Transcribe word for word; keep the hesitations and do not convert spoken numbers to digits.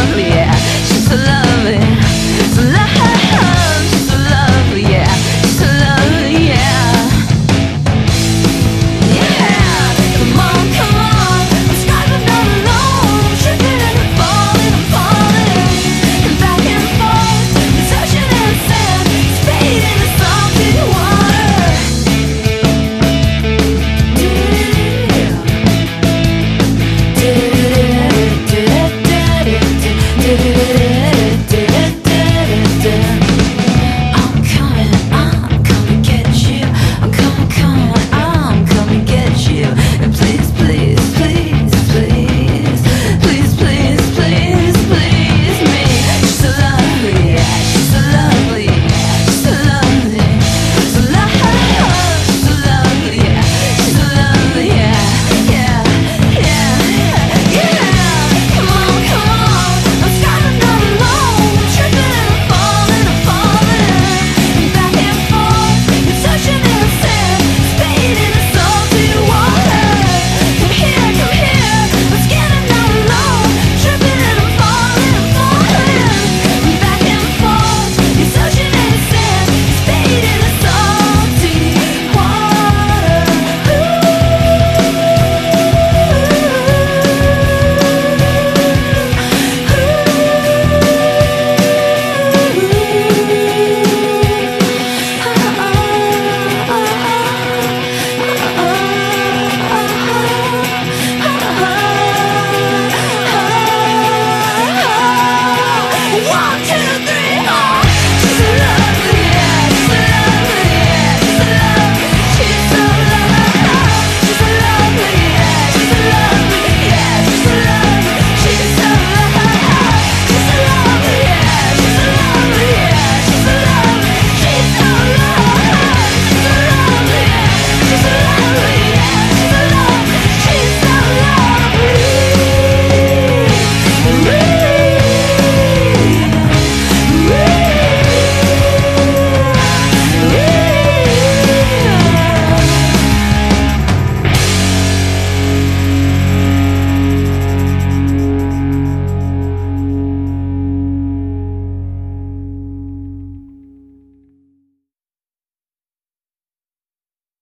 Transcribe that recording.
lovely, yeah. She's so lovely, so love. She's so lovely, yeah. She's so lovely, yeah. Yeah, come on, come on. I'm striving all alone. I'm tripping and I'm falling, I'm falling. And back and forth, this ocean and sand, it's fading in salty water. I'm coming, I'm coming get you. I'm coming, coming, I'm coming get you. And please, please, please, please, please, please, please, please me. She's so lovely, yeah. She's so lovely, yeah. She's so lovely, so love. She's so lovely, yeah. She's so lovely, yeah, yeah, yeah, yeah. Come on, come on. I'm striving all alone. I'm tripping and I'm falling, I'm falling. And back and forth, it's ocean and sand, it's fading in salty water. Come here, come here. I'm getting all alone. Tripping and I'm falling, I'm falling. And back and forth, it's ocean and sand, it's fading in salty water. One, two,